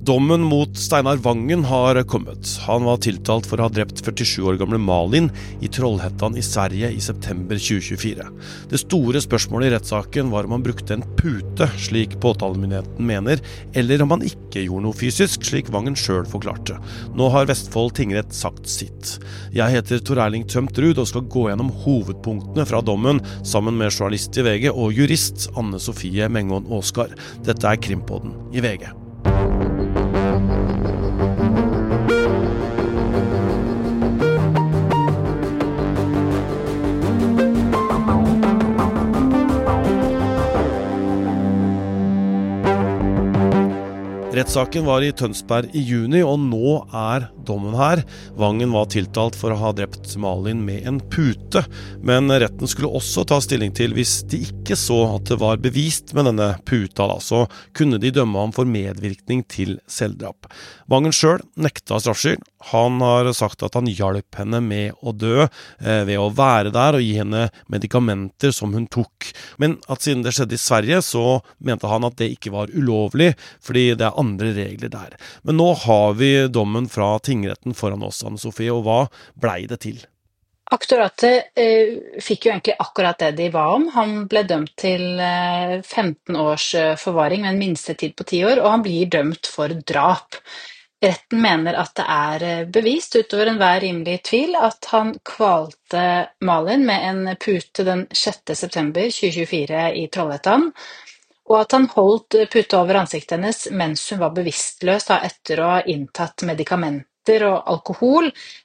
Dommen mot Steinar Vangen har kommet. Han var tiltalt for å ha drept 47 år gamle Malin i Trollhättan i Sverige i september 2024. Det store spørsmålet i rettssaken var om han brukte en pute, slik påtalemyndigheten mener, eller om han ikke gjorde noe fysisk, slik Vangen selv forklarte. Nå har Vestfold tingrett sagt sitt. Jeg heter Tor Erling Tømtrud og skal gå gjennom hovedpunktene fra dommen sammen med journalist i VG og jurist Anne Sofie Mengon Åskar. Dette er Krimpodden i VG. Rettssaken var i Tønsberg i juni, og nå er dommen her. Vangen var tiltalt for å ha drept Malin med en pute, men retten skulle også ta stilling til hvis de ikke så at det var bevist med denne puta, så kunne de dømme ham for medvirkning til selvdrap. Vangen selv nekta straffskyld. Han har sagt at han hjalp henne med å dø ved å være der og gi henne medikamenter som hun tok. Men at siden det skjedde i Sverige, så mente han at det ikke var ulovlig, fordi det er andre regler der. Men nå har vi dommen fra tingretten foran oss, Anne Sofie, og hva blei det til? Aktoratet fikk jo egentlig akkurat det de ba om. Han ble dømt til 15 års forvaring med en minstetid på 10 år, og han blir dømt for drap. Retten mener at det er bevist utover enhver rimelig tvil at han kvalte Malin med en pute den 6. september 2024 i Trollhättan, og at han holdt puta over ansiktet hennes mens hun var bevisstløs etter å ha inntatt medikamenter og alkohol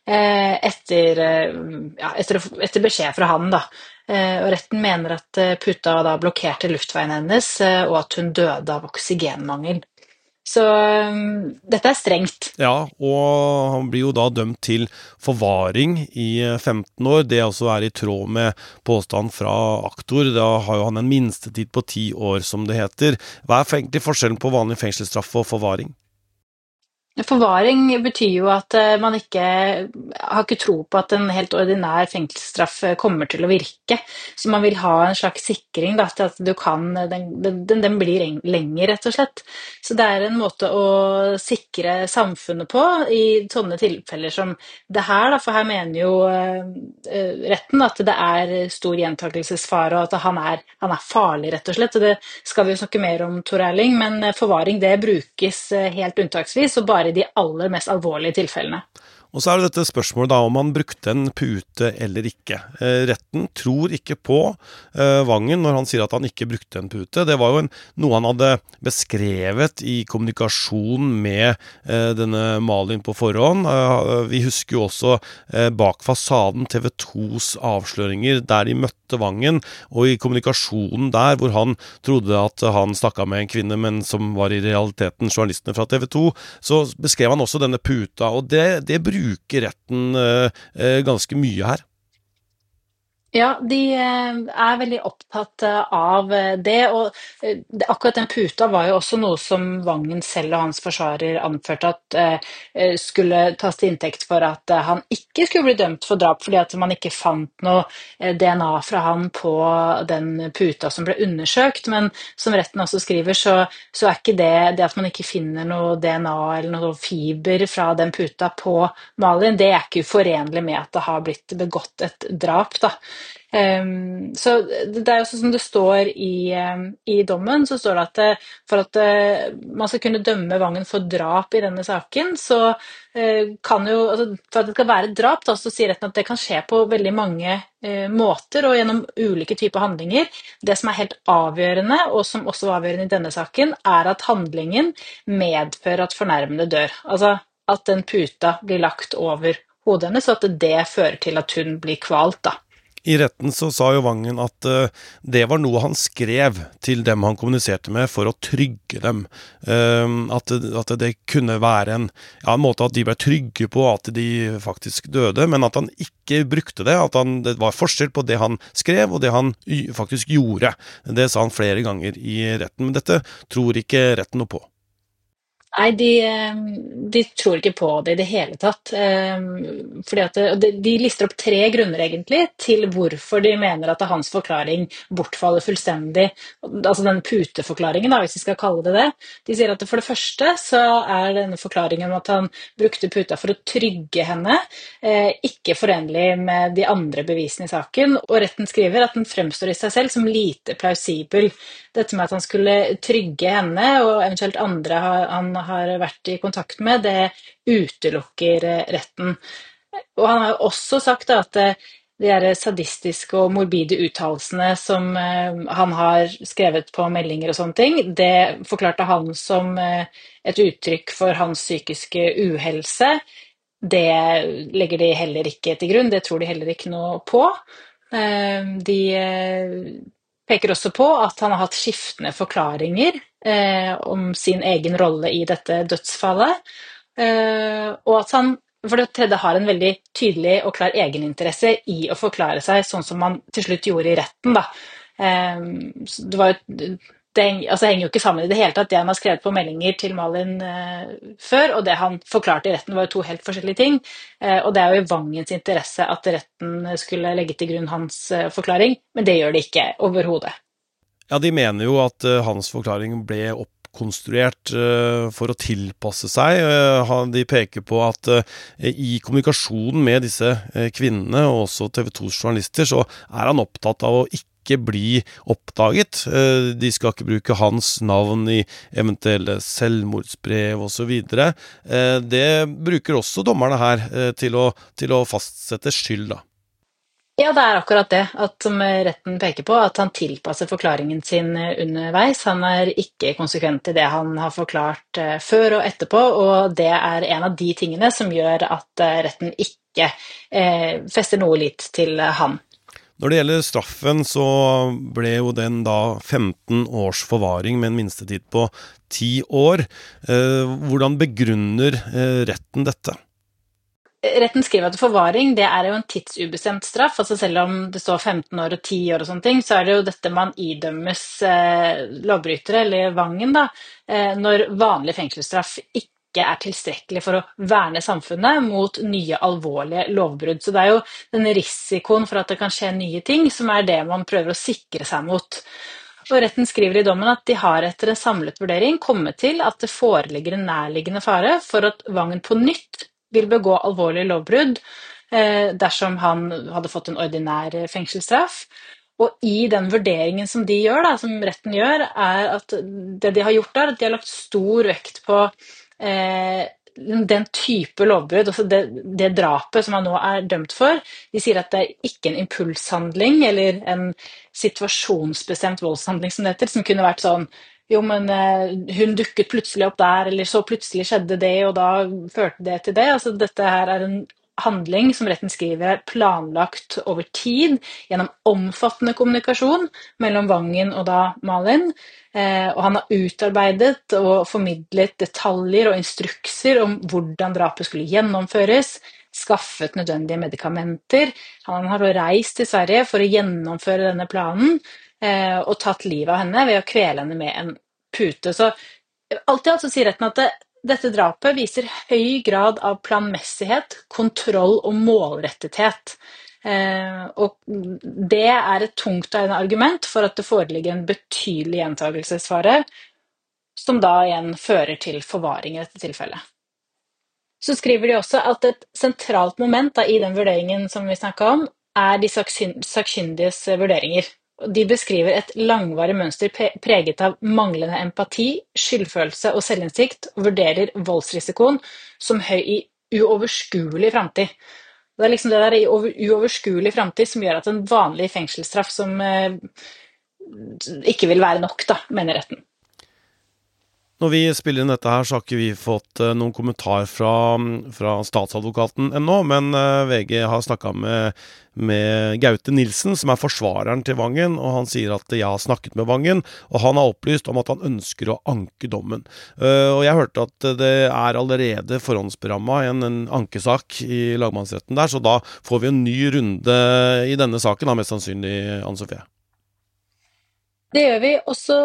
etter beskjed fra han. Og retten mener at puta blokkerte luftveien hennes, og at hun døde av oksygenmangel. Så dette er strengt. Ja, og han blir jo da dømt til forvaring i 15 år. Det også er i tråd med påstand fra aktor. Da har jo han en minstetid på 10 år, som det heter. Hva er egentlig forskjellen på vanlig fengselsstraff og forvaring? Forvaring betyr jo at man ikke har tro på at en helt ordinær fengselsstraff kommer til å virke. Så man vil ha en slags sikring til at du kan, den blir lenger rett og slett. Så det er en måte å sikre samfunnet på i sånne tilfeller som det her. For her mener jo retten at det er stor gjentakelsesfare og at han er farlig rett og slett. Og det skal vi jo snakke mer om, Tor Erling, men forvaring det brukes helt unntaksvis og bare i de aller mest alvorlige tilfellene. Og så er det dette spørsmålet om han brukte en pute eller ikke. Retten tror ikke på Vangen når han sier at han ikke brukte en pute. Det var jo noe han hadde beskrevet i kommunikasjon med denne Malin på forhånd. Vi husker jo også bak fasaden TV 2s avsløringer der de møtte Vangen, og i kommunikasjonen der hvor han trodde at han snakket med en kvinne, men som var i realiteten journalistene fra TV 2, så beskrev han også denne puta, og det bruker retten ganske mye her. Ja, de er veldig opptatt av det, og akkurat den puta var jo også noe som Vangen selv og hans forsvarer anførte at skulle tas til inntekt for at han ikke skulle bli dømt for drap, fordi at man ikke fant noe DNA fra han på den puta som ble undersøkt, men som retten også skriver, så er ikke det at man ikke finner noe DNA eller noe fiber fra den puta på Malin, det er ikke uforenlig med at det har blitt begått et drap, Så det er jo sånn som det står i dommen, så står det at for at man skal kunne dømme Vangen for drap i denne saken, så kan jo, for at det skal være drap, så sier retten at det kan skje på veldig mange måter og gjennom ulike typer handlinger. Det som er helt avgjørende, og som også var avgjørende i denne saken, er at handlingen medfører at fornærmede dør. Altså at den puta blir lagt over hodet hennes, så at det fører til at hun blir kvalt, I retten så sa jo Vangen at det var noe han skrev til dem han kommuniserte med for å trygge dem. At det kunne være en måte at de ble trygge på at de faktisk døde, men at han ikke brukte det, det var forskjell på det han skrev og det han faktisk gjorde. Det sa han flere ganger i retten, men dette tror ikke retten noe på. Nei, de tror ikke på det i det hele tatt. Fordi at de lister opp tre grunner egentlig til hvorfor de mener at hans forklaring bortfaller fullstendig. Altså den puteforklaringen, da, hvis vi skal kalle det det. De sier at for det første så er denne forklaringen om at han brukte puta for å trygge henne, ikke forenlig med de andre bevisene i saken. Og retten skriver at den fremstår i seg selv som lite plausibel. Dette med at han skulle trygge henne og eventuelt andre han har vært i kontakt med, det utelukker retten. Og han har jo også sagt da, at de her sadistiske og morbide uttalelsene som han har skrevet på meldinger og sånne ting, det forklarte han som et uttrykk for hans psykiske uhelse. Det legger de heller ikke til grunn, det tror de heller ikke noe på. De peker også på at han har hatt skiftende forklaringer om sin egen rolle i dette dødsfallet, og at han for det tredje har en veldig tydelig og klar egeninteresse i å forklare seg sånn som han til slutt gjorde i retten. Da. Det var jo altså, henger jo ikke sammen i det hele tatt, det han har skrevet på meldinger til Malin før, og det han forklarte i retten var jo to helt forskjellige ting, og det er jo i Vangens interesse at retten skulle legge til grunn hans forklaring, men det gjør det ikke overhodet. Ja, de mener jo at hans forklaring ble oppkonstruert for å tilpasse seg. De peker på at i kommunikasjonen med disse kvinnene, og også TV 2s journalister, så er han opptatt av å ikke bli oppdaget. De skal ikke bruke hans navn i eventuelle selvmordsbrev og så videre. Det bruker også dommerne her til å fastsette skyld, da. Ja, det er akkurat det, at som retten peker på, at han tilpasser forklaringen sin underveis. Han er ikke konsekvent i det han har forklart før og etterpå, og det er en av de tingene som gjør at retten ikke fester noe lit til han. Når det gjelder straffen, så ble jo den da 15 års forvaring med en minstetid på 10 år. Hvordan begrunner retten dette? Retten skriver at forvaring det er jo en tidsubestemt straff, altså selv om det står 15 år og 10 år og sånne ting, så er det jo dette man idømmes lovbrytere, eller Vangen da, når vanlig fengselsstraff ikke er tilstrekkelig for å verne samfunnet mot nye alvorlige lovbrudd. Så det er jo den risikoen for at det kan skje nye ting som er det man prøver å sikre seg mot. Og retten skriver i dommen at de har etter en samlet vurdering kommet til at det foreligger en nærliggende fare for at Vangen på nytt vil begå alvorlige lovbrudd dersom han hadde fått en ordinær fengselsstraff. Og i den vurderingen som de gjør, da, som retten gjør, er at det de har gjort er at de har lagt stor vekt på den type lovbrudd, altså det drapet som han nå er dømt for. De sier at det er ikke en impulshandling eller en situasjonsbestemt voldshandling som det heter, som kunne vært sånn jo, men hun dukket plutselig opp der, eller så plutselig skjedde det, og da førte det til det. Altså, dette her er en handling som retten skriver er planlagt over tid, gjennom omfattende kommunikasjon mellom Vangen og da Malin. Og han har utarbeidet og formidlet detaljer og instrukser om hvordan drapet skulle gjennomføres, skaffet nødvendige medikamenter. Han har reist til Sverige for å gjennomføre denne planen, og tatt livet av henne ved å kvele henne med en pute. Så alt i alt så sier retten at dette drapet viser høy grad av planmessighet, kontroll og målrettethet. Og det er et tungtveiende argument for at det foreligger en betydelig gjentagelsesfare, som da igjen fører til forvaring i dette tilfellet. Så skriver de også at et sentralt moment da, i den vurderingen som vi snakket om, er de sakkyndiges vurderinger. De beskriver et langvarig mønster preget av manglende empati, skyldfølelse og selvinnsikt, og vurderer voldsrisikoen som høy i uoverskuelig fremtid. Det er liksom det der i uoverskuelig fremtid som gjør at en vanlig fengselsstraff som ikke vil være nok, da, mener retten. Når vi spiller inn dette her, så har ikke vi fått noen kommentar fra statsadvokaten ennå, men VG har snakket med Gaute Nilsen, som er forsvareren til Vangen, og han sier at jeg har snakket med Vangen, og han har opplyst om at han ønsker å anke dommen. Og jeg hørte at det er allerede forhåndsberammet en ankesak i lagmannsretten der, så da får vi en ny runde i denne saken, da, mest sannsynlig, Anne Sofie. Det gjør vi også.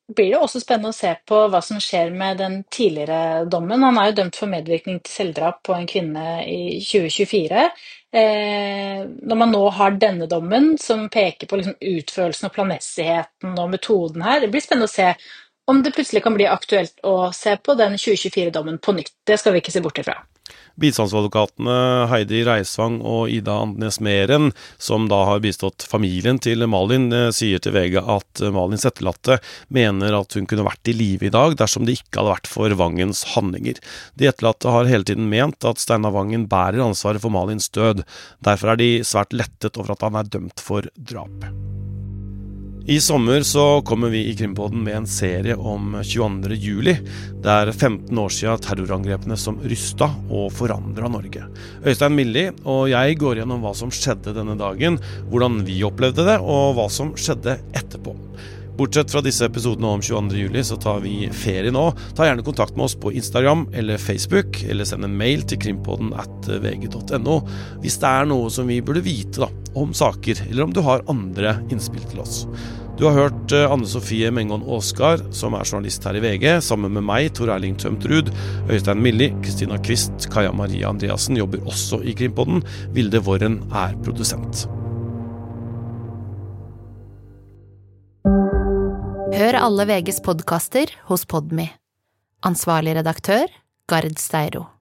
blir det også spennende å se på hva som skjer med den tidligere dommen. Han er jo dømt for medvirkning til selvdrap på en kvinne i 2024. Når man nå har denne dommen som peker på liksom utførelsen og planmessigheten og metoden her, det blir spennende å se om det plutselig kan bli aktuelt å se på den 2024-dommen på nytt. Det skal vi ikke se bort ifra. Bistandsadvokatene Heidi Reisvang og Ida Andnes Meren, som da har bistått familien til Malin, sier til VG at Malins etterlatte mener at hun kunne vært i live i dag dersom det ikke hadde vært for Vangens handlinger. De etterlatte har hele tiden ment at Steinar Vangen bærer ansvaret for Malins død. Derfor er de svært lettet over at han er dømt for drap. I sommer så kommer vi i Krimpodden med en serie om 22. juli. Det er 15 år siden terrorangrepene som rystet og forandret Norge. Øystein Milli og jeg går gjennom hva som skjedde denne dagen, hvordan vi opplevde det og hva som skjedde etterpå. Bortsett fra disse episodene om 22. juli så tar vi ferie nå. Ta gjerne kontakt med oss på Instagram eller Facebook, eller send en mail til krimpodden@vg.no hvis det er noe som vi burde vite om saker, eller om du har andre innspill til oss. Du har hørt Anne Sofie Mengon Åskar, som er journalist her i VG, sammen med meg, Tor Erling Tømtrud, Øystein Milli, Kristina Kvist, Kaja Maria Andreassen jobber også i Krimpodden, Vilde Worren er produsent. Hør alle VGs podcaster hos Podme. Ansvarlig redaktør, Gard Steiro.